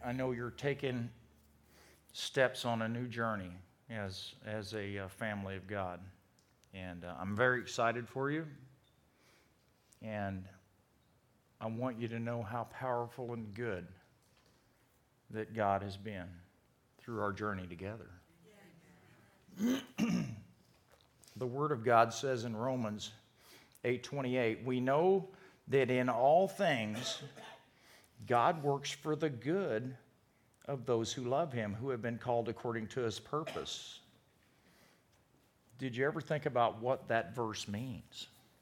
I know you're taking steps on a new journey as a family of God. And I'm very excited for you. And I want you to know how powerful and good that God has been through our journey together. The Word of God says in Romans 8:28, we know that in all things God works for the good of those who love Him, who have been called according to His purpose. Did you ever think about what that verse means?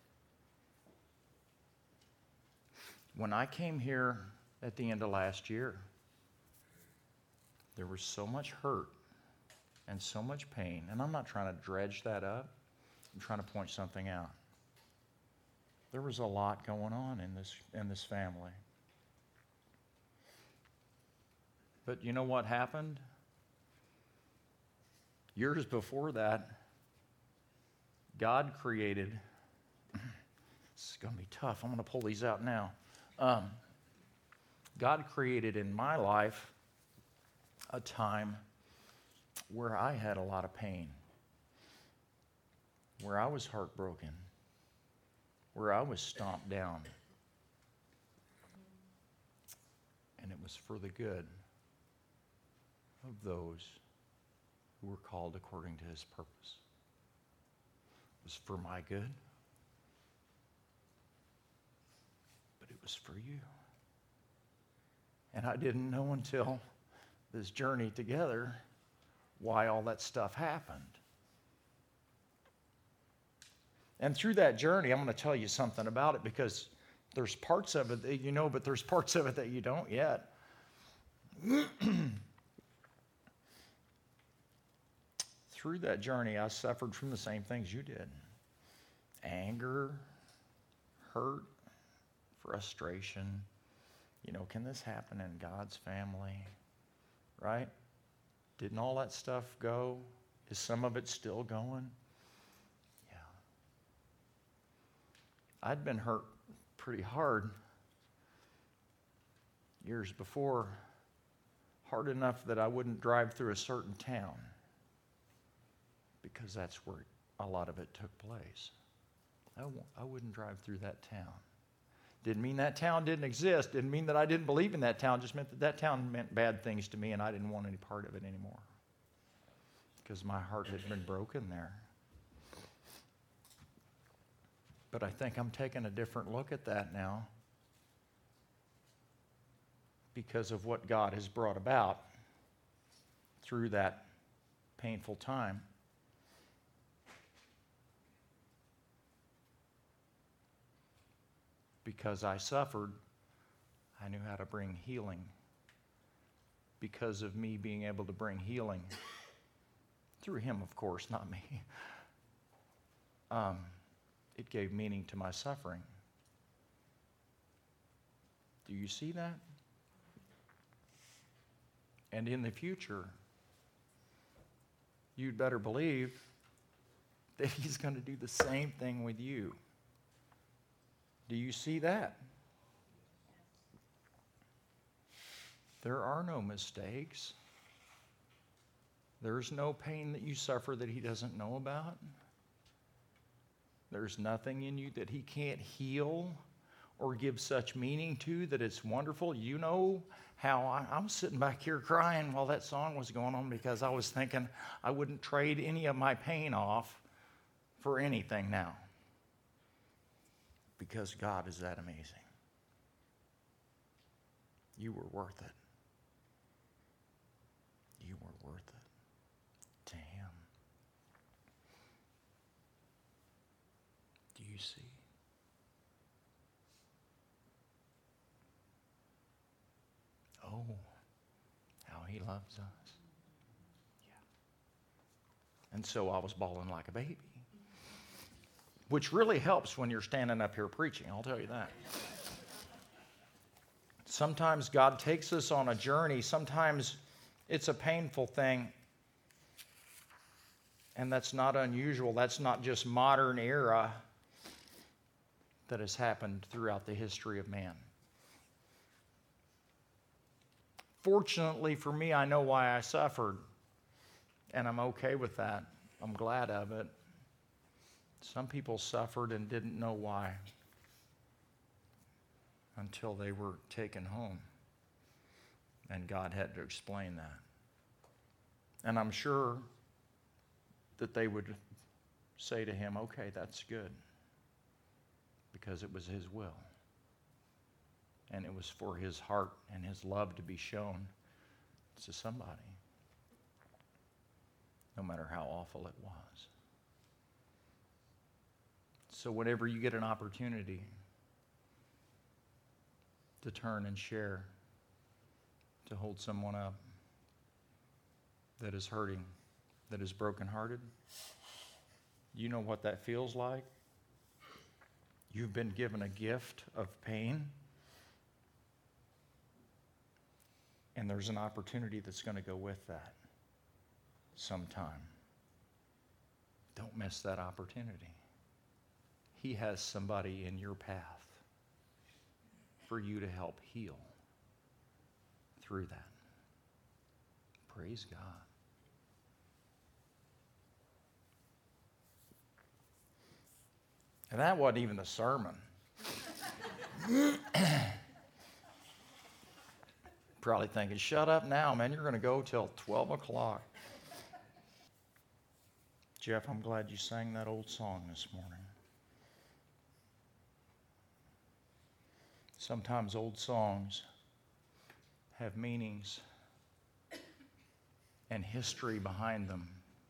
When I came here at the end of last year, there was so much hurt and so much pain, and I'm not trying to dredge that up. I'm trying to point something out. There was a lot going on in this family. But you know what happened? Years before that, God created, this is going to be tough. I'm going to pull these out now. God created in my life a time where I had a lot of pain, where I was heartbroken, where I was stomped down. And it was for the good of those who were called according to His purpose. It was for my good, but it was for you. And I didn't know until this journey together why all that stuff happened. And through that journey, I'm going to tell you something about it, because there's parts of it that you know, but there's parts of it that you don't yet. Through that journey, I suffered from the same things you did. Anger, hurt, frustration. You know, can this happen in God's family? Right? Didn't all that stuff go? Is some of it still going? Yeah. I'd been hurt pretty hard years before, hard enough that I wouldn't drive through a certain town, because that's where a lot of it took place. I wouldn't drive through that town. Didn't mean that town didn't exist. Didn't mean that I didn't believe in that town. Just meant that that town meant bad things to me, and I didn't want any part of it anymore, because my heart had been broken there. But I think I'm taking a different look at that now, because of what God has brought about through that painful time. Because I suffered, I knew how to bring healing. Because of me being able to bring healing, through Him, of course, not me, it gave meaning to my suffering. Do you see that? And in the future, you'd better believe that He's going to do the same thing with you. Do you see that? There are no mistakes. There's no pain that you suffer that He doesn't know about. There's nothing in you that He can't heal or give such meaning to that it's wonderful. You know how I'm sitting back here crying while that song was going on, because I was thinking I wouldn't trade any of my pain off for anything now, because God is that amazing. You were worth it. You were worth it to Him. Do you see? Oh, how He loves us. Yeah. And so I was bawling like a baby, which really helps when you're standing up here preaching, I'll tell you that. Sometimes God takes us on a journey. Sometimes it's a painful thing. And that's not unusual. That's not just modern era that has happened throughout the history of man. Fortunately for me, I know why I suffered, and I'm okay with that. I'm glad of it. Some people suffered and didn't know why until they were taken home, and God had to explain that. And I'm sure that they would say to him, okay, that's good, because it was his will. And it was for his heart and his love to be shown to somebody, no matter how awful it was. So whenever you get an opportunity to turn and share, to hold someone up that is hurting, that is brokenhearted, you know what that feels like. You've been given a gift of pain, and there's an opportunity that's going to go with that sometime. Don't miss that opportunity. He has somebody in your path for you to help heal through that. Praise God. And that wasn't even the sermon. Probably thinking, shut up now, man. You're going to go till 12 o'clock. Jeff, I'm glad you sang that old song this morning. Sometimes old songs have meanings and history behind them,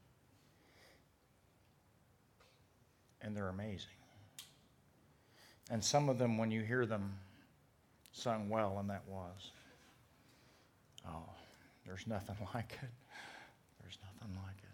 and they're amazing. And some of them, when you hear them sung well, and that was, oh, there's nothing like it. There's nothing like it.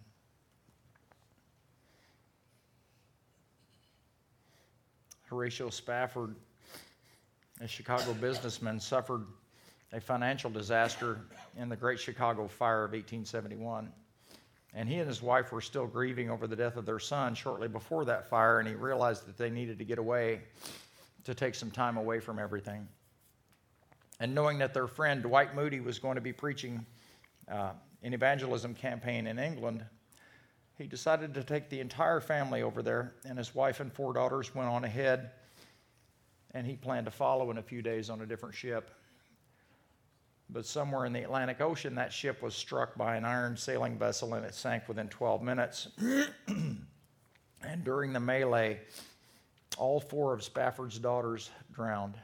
Horatio Spafford, a Chicago businessman, suffered a financial disaster in the Great Chicago Fire of 1871. And he and his wife were still grieving over the death of their son shortly before that fire, and he realized that they needed to get away, to take some time away from everything. And knowing that their friend Dwight Moody was going to be preaching an evangelism campaign in England, he decided to take the entire family over there, and his wife and 4 daughters went on ahead, and he planned to follow in a few days on a different ship. But somewhere in the Atlantic Ocean, that ship was struck by an iron sailing vessel, and it sank within 12 minutes. And during the melee, all 4 of Spafford's daughters drowned.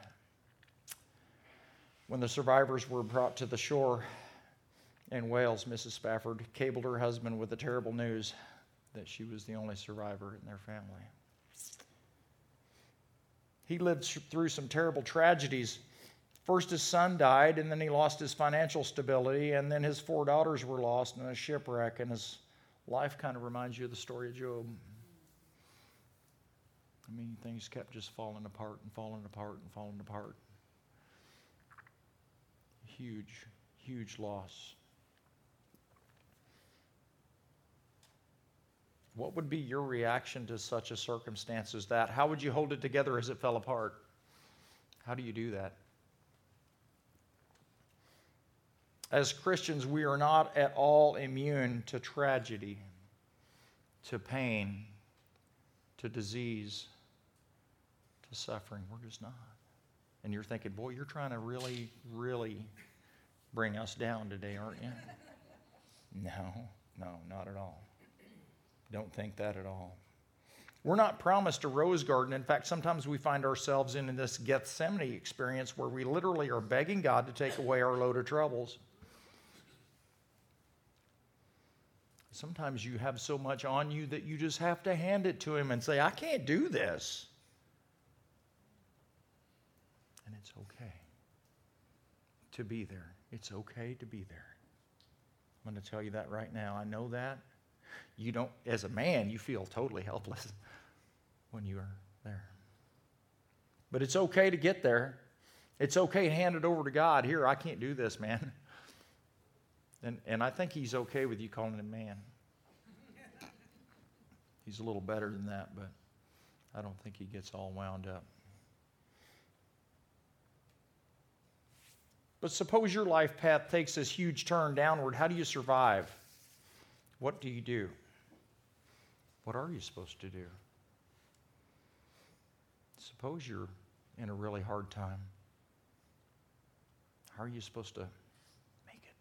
When the survivors were brought to the shore in Wales, Mrs. Spafford cabled her husband with the terrible news that she was the only survivor in their family. He lived through some terrible tragedies. First, his son died, and then he lost his financial stability, and then his 4 daughters were lost in a shipwreck, and his life kind of reminds you of the story of Job. I mean, things kept just falling apart and falling apart and falling apart. Huge, huge loss. What would be your reaction to such a circumstance as that? How would you hold it together as it fell apart? How do you do that? As Christians, we are not at all immune to tragedy, to pain, to disease, to suffering. We're just not. And you're thinking, boy, you're trying to really, really bring us down today, aren't you? No, not at all. Don't think that at all. We're not promised a rose garden. In fact, sometimes we find ourselves in this Gethsemane experience where we literally are begging God to take away our load of troubles. Sometimes you have so much on you that you just have to hand it to Him and say, I can't do this. And it's okay to be there. It's okay to be there. I'm going to tell you that right now. I know that. You don't, as a man, you feel totally helpless when you are there. But it's okay to get there. It's okay to hand it over to God. Here, I can't do this, man. And I think He's okay with you calling Him man. He's a little better than that, but I don't think He gets all wound up. But suppose your life path takes this huge turn downward. How do you survive? What do you do? What are you supposed to do? Suppose you're in a really hard time. How are you supposed to make it?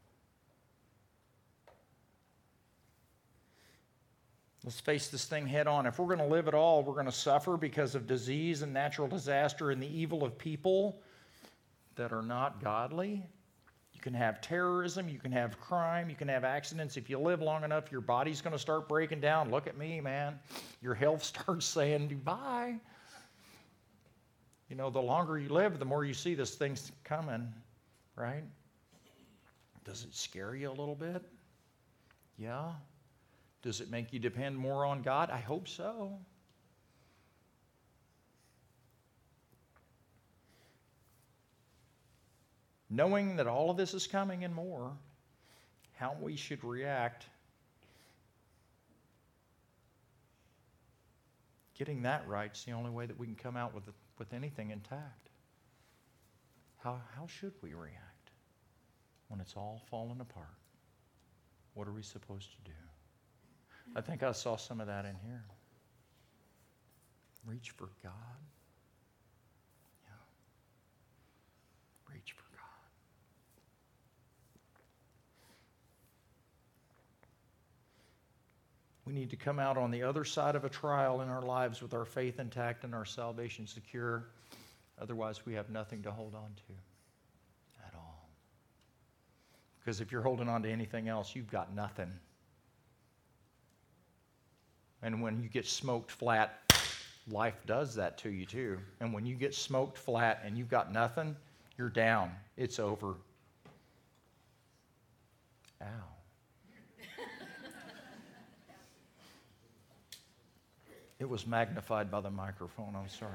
Let's face this thing head on. If we're going to live at all, we're going to suffer because of disease and natural disaster and the evil of people that are not godly. You can have terrorism, you can have crime, you can have accidents. If you live long enough, your body's going to start breaking down. Look at me, man. Your health starts saying goodbye. You know, the longer you live, the more you see this thing's coming, right? Does it scare you a little bit? Yeah. Does it make you depend more on God? I hope so. Knowing that all of this is coming and more, how we should react, getting that right is the only way that we can come out with anything intact. How should we react when it's all fallen apart? What are we supposed to do? I think I saw some of that in here. Reach for God. Yeah. Reach for God. We need to come out on the other side of a trial in our lives with our faith intact and our salvation secure. Otherwise, we have nothing to hold on to at all. Because if you're holding on to anything else, you've got nothing. And when you get smoked flat, life does that to you too. And when you get smoked flat and you've got nothing, you're down. It's over. Ow. It was magnified by the microphone. I'm sorry.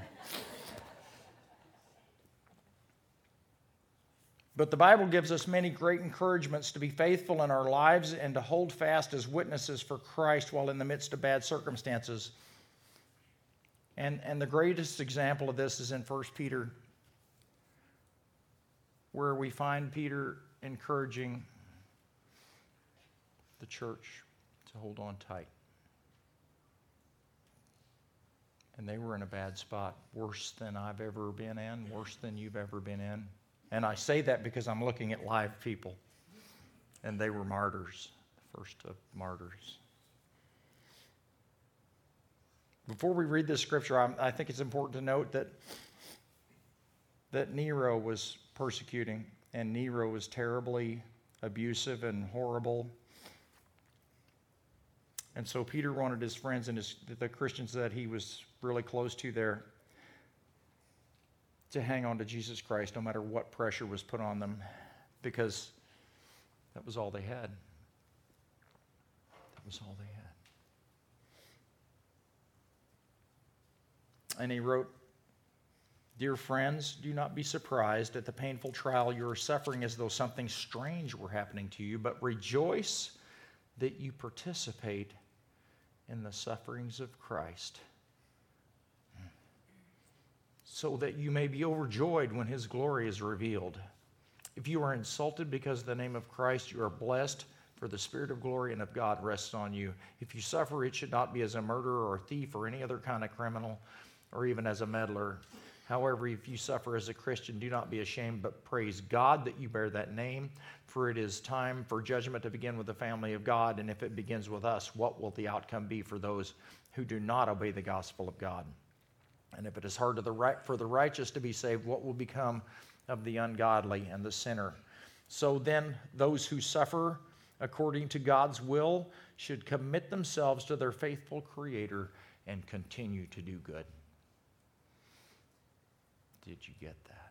But the Bible gives us many great encouragements to be faithful in our lives and to hold fast as witnesses for Christ while in the midst of bad circumstances. And the greatest example of this is in 1 Peter, where we find Peter encouraging the church to hold on tight. And they were in a bad spot, worse than I've ever been in, worse than you've ever been in. And I say that because I'm looking at live people. And they were martyrs, the first of martyrs. Before we read this scripture, I think it's important to note that Nero was persecuting, and Nero was terribly abusive and horrible. And so Peter wanted his friends and the Christians that he was really close to there to hang on to Jesus Christ no matter what pressure was put on them, because that was all they had. That was all they had. And he wrote, "Dear friends, do not be surprised at the painful trial you are suffering as though something strange were happening to you, but rejoice that you participate in the sufferings of Christ, so that you may be overjoyed when his glory is revealed. If you are insulted because of the name of Christ, you are blessed, for the Spirit of glory and of God rests on you. If you suffer, it should not be as a murderer or a thief or any other kind of criminal, or even as a meddler. However, if you suffer as a Christian, do not be ashamed, but praise God that you bear that name, for it is time for judgment to begin with the family of God, and if it begins with us, what will the outcome be for those who do not obey the gospel of God? And if it is hard for the righteous to be saved, what will become of the ungodly and the sinner? So then, those who suffer according to God's will should commit themselves to their faithful Creator and continue to do good." Did you get that?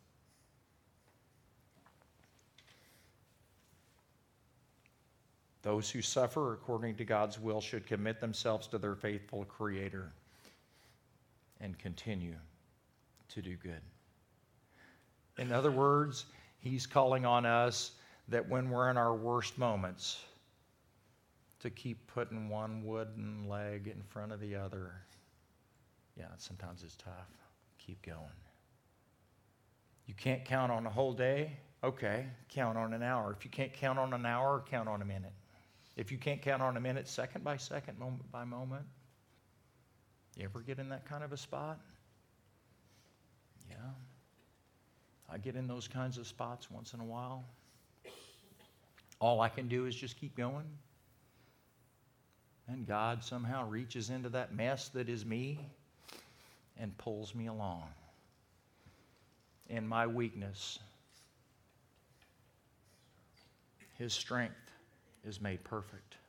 Those who suffer according to God's will should commit themselves to their faithful Creator and continue to do good. In other words, he's calling on us that when we're in our worst moments, to keep putting one wooden leg in front of the other. Yeah, sometimes it's tough. Keep going. You can't count on a whole day? Okay, count on an hour. If you can't count on an hour, count on a minute. If you can't count on a minute, second by second, moment by moment. You ever get in that kind of a spot? Yeah. I get in those kinds of spots once in a while. All I can do is just keep going. And God somehow reaches into that mess that is me and pulls me along. In my weakness, His strength is made perfect.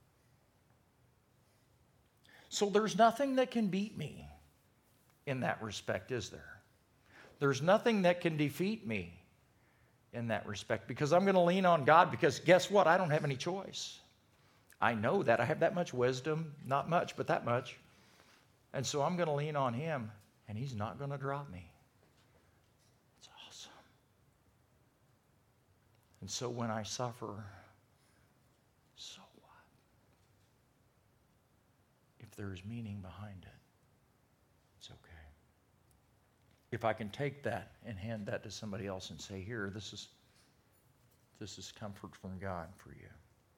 So there's nothing that can beat me in that respect, is there? There's nothing that can defeat me in that respect, because I'm going to lean on God, because guess what? I don't have any choice. I know that. I have that much wisdom, not much, but that much. And so I'm going to lean on Him, and He's not going to drop me. It's awesome. And so when I suffer, so what? If there's meaning behind it, it's okay. If I can take that and hand that to somebody else and say, here, this is comfort from God for you,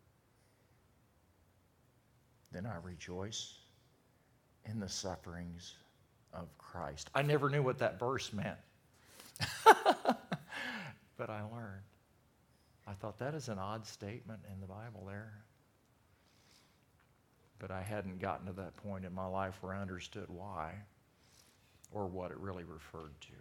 then I rejoice in the sufferings of Christ. I never knew what that verse meant, but I learned. I thought that is an odd statement in the Bible there. But I hadn't gotten to that point in my life where I understood why or what it really referred to.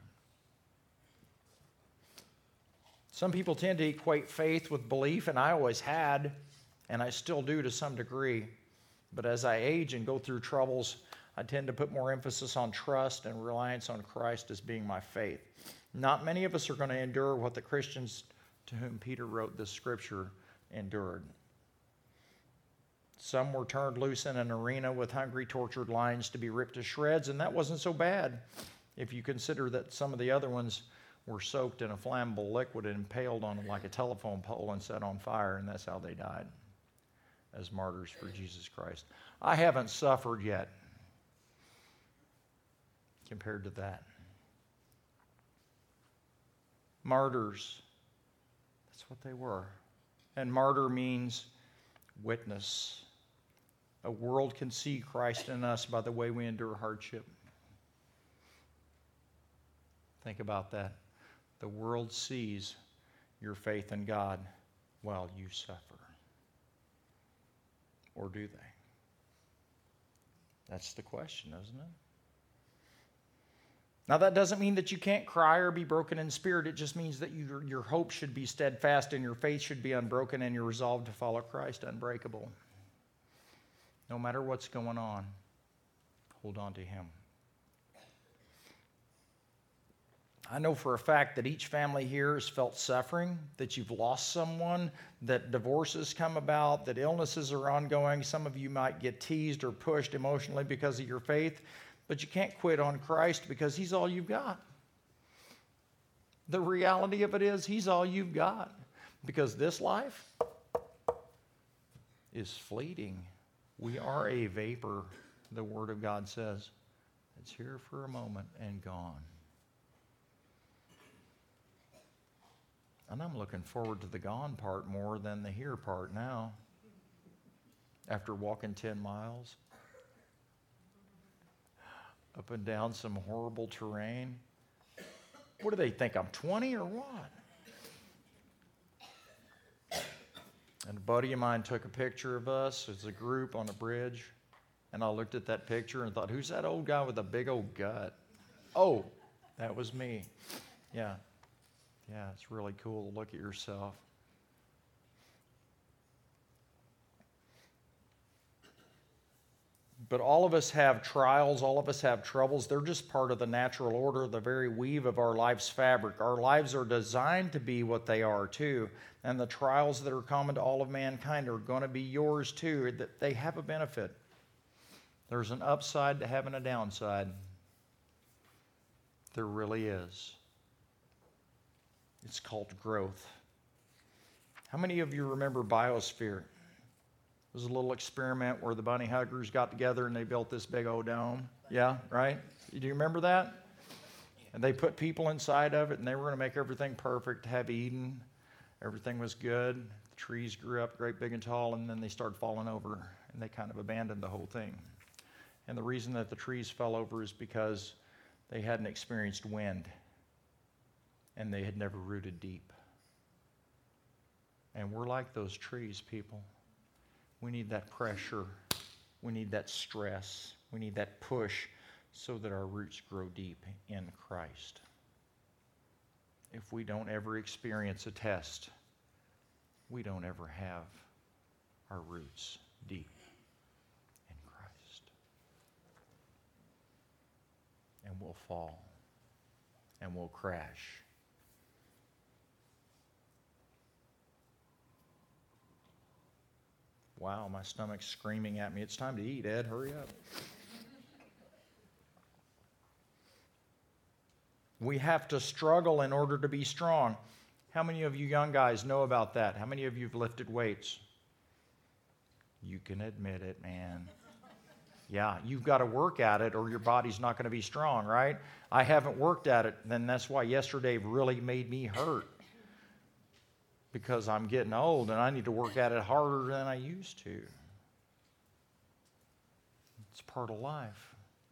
Some people tend to equate faith with belief, and I always had, and I still do to some degree. But as I age and go through troubles, I tend to put more emphasis on trust and reliance on Christ as being my faith. Not many of us are going to endure what the Christians to whom Peter wrote this scripture endured. Some were turned loose in an arena with hungry, tortured lions to be ripped to shreds, and that wasn't so bad if you consider that some of the other ones were soaked in a flammable liquid and impaled on like a telephone pole and set on fire, and that's how they died as martyrs for Jesus Christ. I haven't suffered yet compared to that. Martyrs, that's what they were. And martyr means witness. A world can see Christ in us by the way we endure hardship. Think about that. The world sees your faith in God while you suffer. Or do they? That's the question, isn't it? Now, that doesn't mean that you can't cry or be broken in spirit. It just means that your hope should be steadfast and your faith should be unbroken and your resolve to follow Christ unbreakable. No matter what's going on, hold on to Him. I know for a fact that each family here has felt suffering, that you've lost someone, that divorces come about, that illnesses are ongoing. Some of you might get teased or pushed emotionally because of your faith, but you can't quit on Christ because He's all you've got. The reality of it is He's all you've got, because this life is fleeting. We are a vapor, the Word of God says. It's here for a moment and gone. And I'm looking forward to the gone part more than the here part now. After walking 10 miles up and down some horrible terrain. What do they think, I'm 20 or what? And a buddy of mine took a picture of us as a group on a bridge. And I looked at that picture and thought, who's that old guy with a big old gut? Oh, that was me. Yeah. Yeah, it's really cool to look at yourself. But all of us have trials, all of us have troubles. They're just part of the natural order, the very weave of our life's fabric. Our lives are designed to be what they are too. And the trials that are common to all of mankind are going to be yours too. That they have a benefit. There's an upside to having a downside. There really is. It's called growth. How many of you remember Biosphere? It was a little experiment where the bunny huggers got together and they built this big old dome. Yeah, right? Do you remember that? And they put people inside of it, and they were going to make everything perfect, have Eden. Everything was good. The trees grew up great, big, and tall, and then they started falling over, and they kind of abandoned the whole thing. And the reason that the trees fell over is because they hadn't experienced wind, and they had never rooted deep. And we're like those trees, people. We need that pressure. We need that stress. We need that push so that our roots grow deep in Christ. If we don't ever experience a test, we don't ever have our roots deep in Christ. And we'll fall. And we'll crash. Wow, my stomach's screaming at me. It's time to eat, Ed. Hurry up. We have to struggle in order to be strong. How many of you young guys know about that? How many of you have lifted weights? You can admit it, man. Yeah, you've got to work at it or your body's not going to be strong, right? I haven't worked at it, then that's why yesterday really made me hurt. Because I'm getting old and I need to work at it harder than I used to. It's part of life.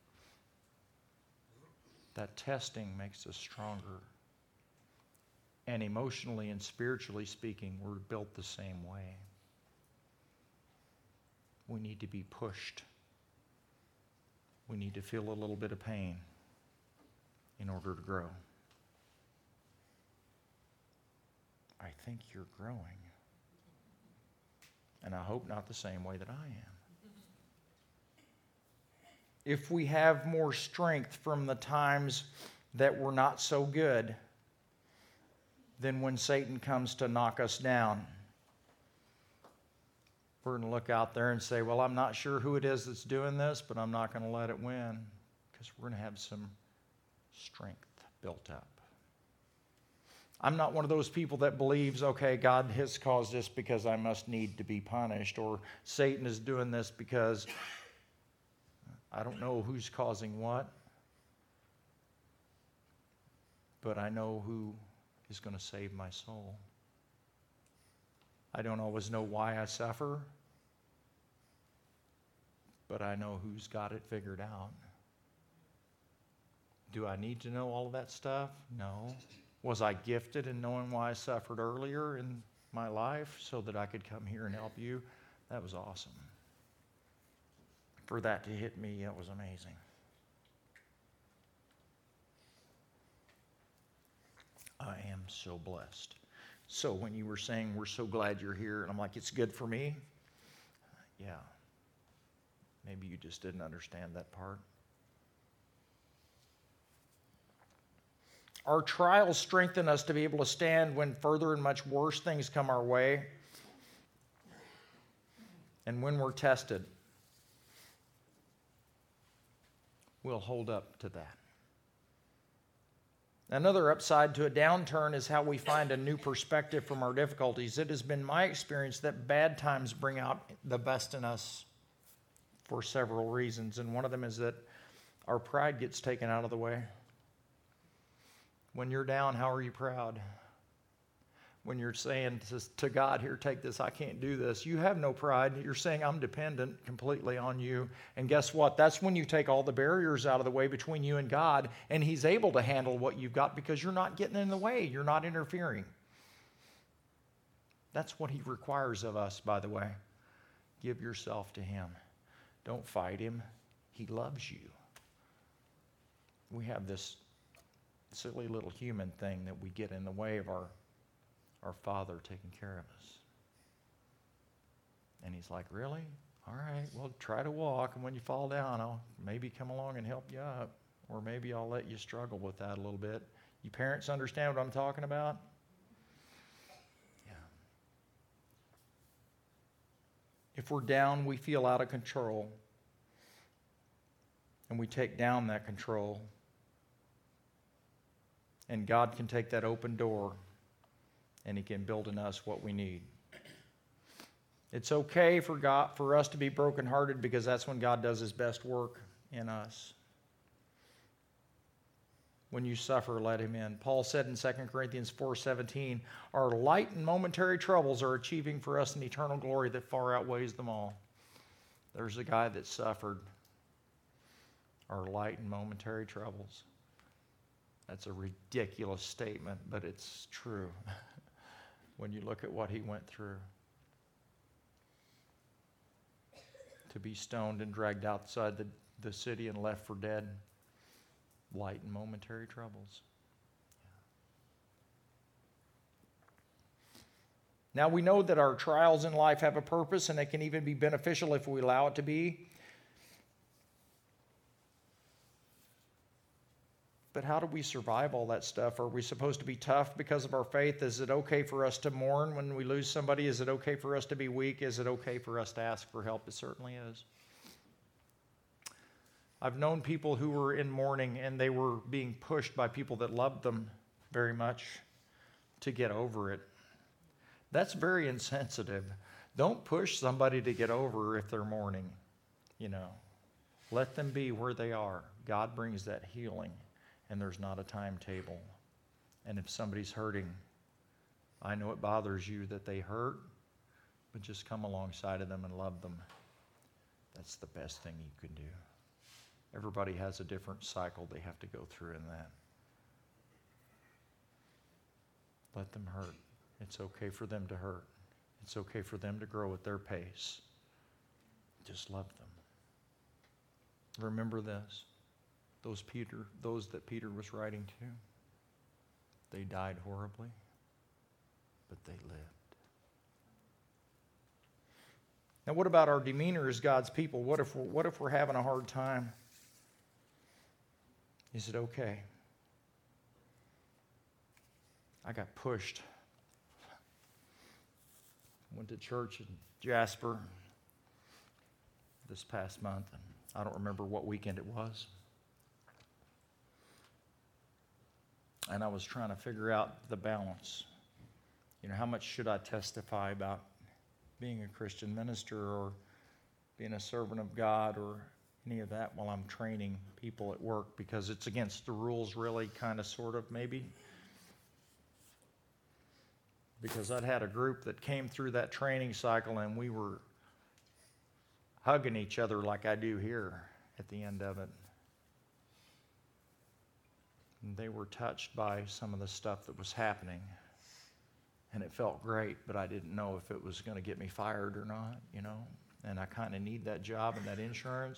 That testing makes us stronger. And emotionally and spiritually speaking, we're built the same way. We need to be pushed. We need to feel a little bit of pain in order to grow. I think you're growing. And I hope not the same way that I am. If we have more strength from the times that we're not so good than when Satan comes to knock us down, we're going to look out there and say, well, I'm not sure who it is that's doing this, but I'm not going to let it win, because we're going to have some strength built up. I'm not one of those people that believes, okay, God has caused this because I must need to be punished, or Satan is doing this because I don't know who's causing what, but I know who is going to save my soul. I don't always know why I suffer, but I know who's got it figured out. Do I need to know all of that stuff? No. Was I gifted in knowing why I suffered earlier in my life so that I could come here and help you? That was awesome. For that to hit me, it was amazing. I am so blessed. So when you were saying, we're so glad you're here, and I'm like, it's good for me? Yeah. Maybe you just didn't understand that part. Our trials strengthen us to be able to stand when further and much worse things come our way. And when we're tested, we'll hold up to that. Another upside to a downturn is how we find a new perspective from our difficulties. It has been my experience that bad times bring out the best in us for several reasons. And one of them is that our pride gets taken out of the way. When you're down, how are you proud? When you're saying to God, here, take this, I can't do this, you have no pride. You're saying, I'm dependent completely on you. And guess what? That's when you take all the barriers out of the way between you and God, and He's able to handle what you've got because you're not getting in the way. You're not interfering. That's what He requires of us, by the way. Give yourself to Him. Don't fight Him. He loves you. We have this silly little human thing that we get in the way of our Father taking care of us. And He's like, really? All right, well, try to walk, and when you fall down, I'll maybe come along and help you up, or maybe I'll let you struggle with that a little bit. You parents understand what I'm talking about? Yeah. If we're down, we feel out of control, and we take down that control. And God can take that open door and He can build in us what we need. It's okay for us to be brokenhearted because that's when God does His best work in us. When you suffer, let him in. Paul said in 2 Corinthians 4:17, our light and momentary troubles are achieving for us an eternal glory that far outweighs them all. There's a guy that suffered our light and momentary troubles. That's a ridiculous statement, but it's true when you look at what he went through. To be stoned and dragged outside the city and left for dead. Light and momentary troubles. Now we know that our trials in life have a purpose, and it can even be beneficial if we allow it to be. But how do we survive all that stuff? Are we supposed to be tough because of our faith? Is it okay for us to mourn when we lose somebody? Is it okay for us to be weak? Is it okay for us to ask for help? It certainly is. I've known people who were in mourning and they were being pushed by people that loved them very much to get over it. That's very insensitive. Don't push somebody to get over if they're mourning, Let them be where they are. God brings that healing, and there's not a timetable. And if somebody's hurting, I know it bothers you that they hurt, but just come alongside of them and love them. That's the best thing you can do. Everybody has a different cycle they have to go through in that. Let them hurt. It's okay for them to hurt. It's okay for them to grow at their pace. Just love them. Remember this. Those that Peter was writing to, they died horribly, but they lived. Now, what about our demeanor as God's people? What if we're having a hard time? Is it okay? I got pushed. Went to church in Jasper this past month, and I don't remember what weekend it was. And I was trying to figure out the balance. How much should I testify about being a Christian minister or being a servant of God or any of that while I'm training people at work, because it's against the rules, really, kind of, sort of, maybe. Because I'd had a group that came through that training cycle and we were hugging each other like I do here at the end of it. And they were touched by some of the stuff that was happening. And it felt great, but I didn't know if it was going to get me fired or not, And I kind of need that job and that insurance.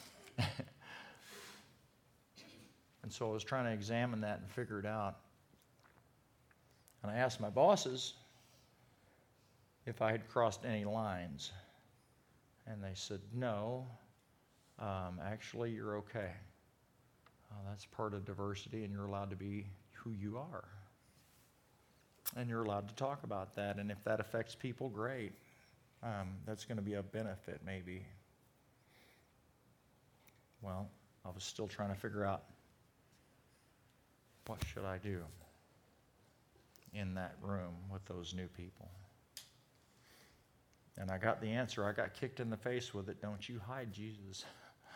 And so I was trying to examine that and figure it out. And I asked my bosses if I had crossed any lines. And they said, no, actually you're okay. That's part of diversity, and you're allowed to be who you are. And you're allowed to talk about that. And if that affects people, great. That's going to be a benefit, maybe. Well, I was still trying to figure out, what should I do in that room with those new people? And I got the answer. I got kicked in the face with it. Don't you hide Jesus.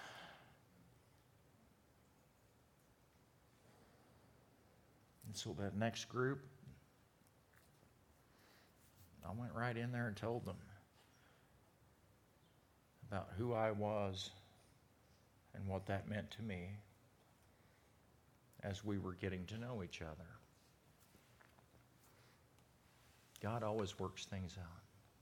And so that next group, I went right in there and told them about who I was and what that meant to me as we were getting to know each other. God always works things out.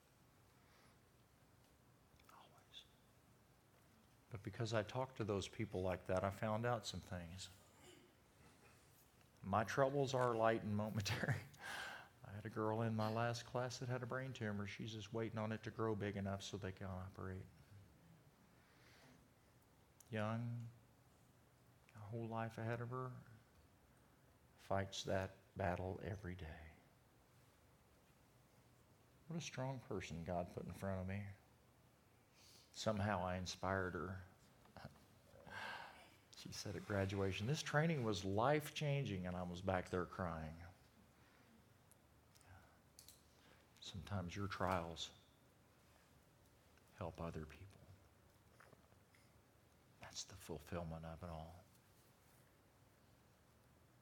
Always. But because I talked to those people like that, I found out some things. My troubles are light and momentary. I had a girl in my last class that had a brain tumor. She's just waiting on it to grow big enough so they can operate. Young, a whole life ahead of her, fights that battle every day. What a strong person God put in front of me. Somehow I inspired her. She said at graduation, this training was life-changing, and I was back there crying. Sometimes your trials help other people. That's the fulfillment of it all.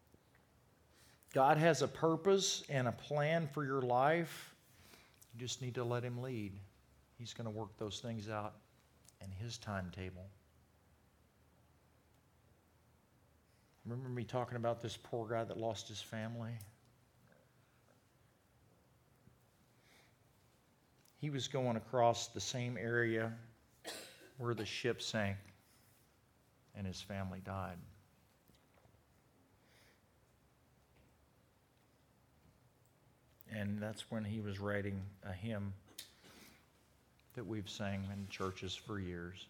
God has a purpose and a plan for your life. You just need to let Him lead. He's going to work those things out in His timetable. Remember me talking about this poor guy that lost his family? He was going across the same area where the ship sank and his family died. And that's when he was writing a hymn that we've sang in churches for years.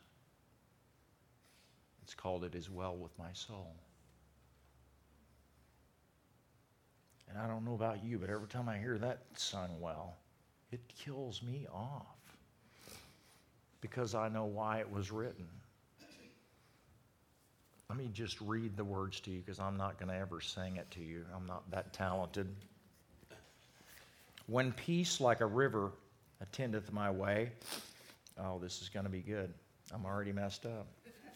It's called "It Is Well With My Soul." And I don't know about you, but every time I hear that sung well, it kills me off because I know why it was written. Let me just read the words to you because I'm not going to ever sing it to you. I'm not that talented. When peace like a river attendeth my way. Oh, this is going to be good. I'm already messed up.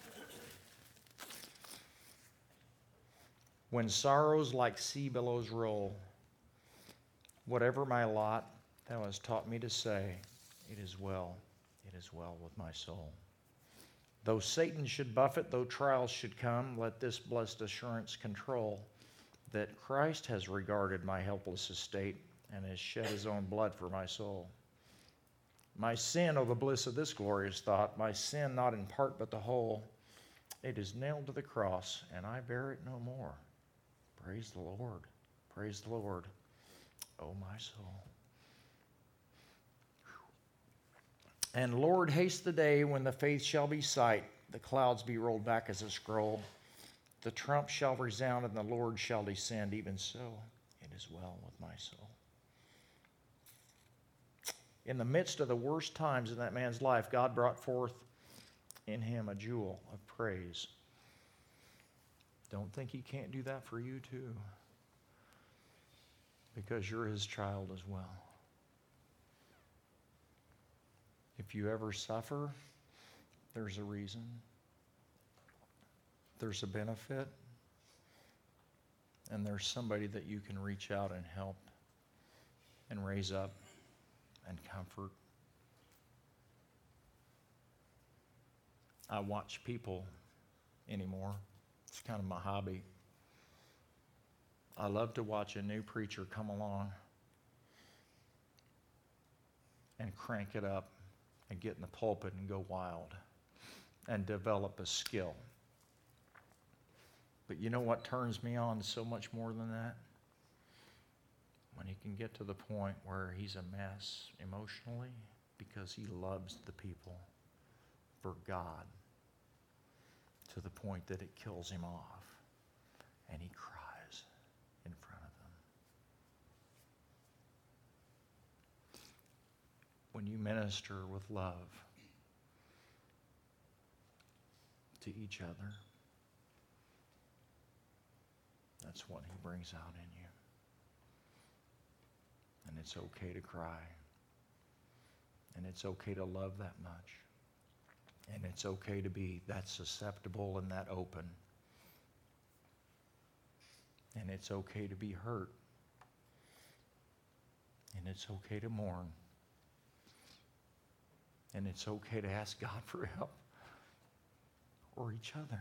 When sorrows like sea billows roll, whatever my lot, thou hast taught me to say, it is well with my soul. Though Satan should buffet, though trials should come, let this blessed assurance control that Christ has regarded my helpless estate and has shed his own blood for my soul. My sin, oh the bliss of this glorious thought, my sin not in part but the whole, it is nailed to the cross, and I bear it no more. Praise the Lord. Praise the Lord, oh my soul. And Lord, haste the day when the faith shall be sight, the clouds be rolled back as a scroll, the trump shall resound, and the Lord shall descend. Even so, it is well with my soul. In the midst of the worst times in that man's life, God brought forth in him a jewel of praise. Don't think He can't do that for you too, because you're His child as well. If you ever suffer, there's a reason. There's a benefit. And there's somebody that you can reach out and help and raise up and comfort. I watch people anymore. It's kind of my hobby. I love to watch a new preacher come along and crank it up and get in the pulpit and go wild and develop a skill. But you know what turns me on so much more than that? When he can get to the point where he's a mess emotionally because he loves the people for God to the point that it kills him off and he cries in front of them. When you minister with love to each other, that's what He brings out in you. And it's okay to cry. And it's okay to love that much. And it's okay to be that susceptible and that open. And it's okay to be hurt. And it's okay to mourn. And it's okay to ask God for help. Or each other.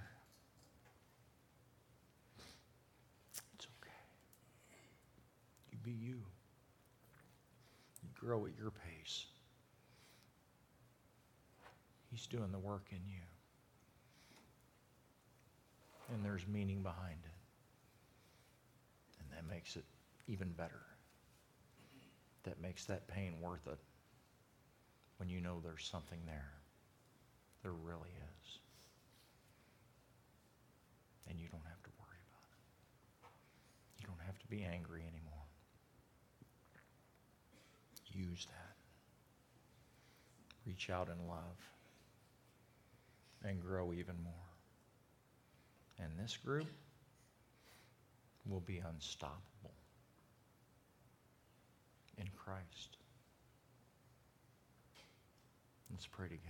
It's okay. You be you. You grow at your pace. He's doing the work in you. And there's meaning behind it. And that makes it even better. That makes that pain worth it. When you know there's something there. There really is. And you don't have to worry about it. You don't have to be angry anymore. Use that. Reach out in love. And grow even more. And this group will be unstoppable in Christ. Let's pray together.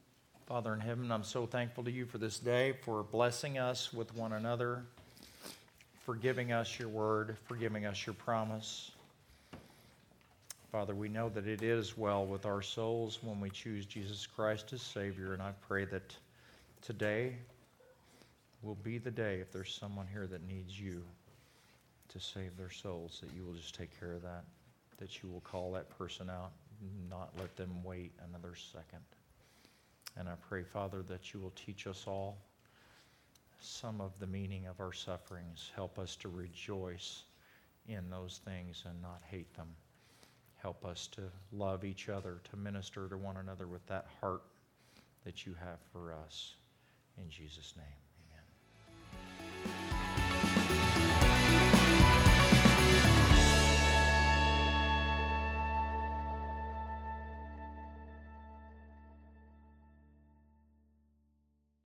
Father in heaven, I'm so thankful to You for this day, for blessing us with one another, for giving us your word, for giving us your promise. Father, we know that it is well with our souls when we choose Jesus Christ as Savior, and I pray that today will be the day, if there's someone here that needs you to save their souls, that you will just take care of that you will call that person out, not let them wait another second. And I pray, Father, that you will teach us all some of the meaning of our sufferings. Help us to rejoice in those things and not hate them. Help us to love each other, to minister to one another with that heart that you have for us. In Jesus' name.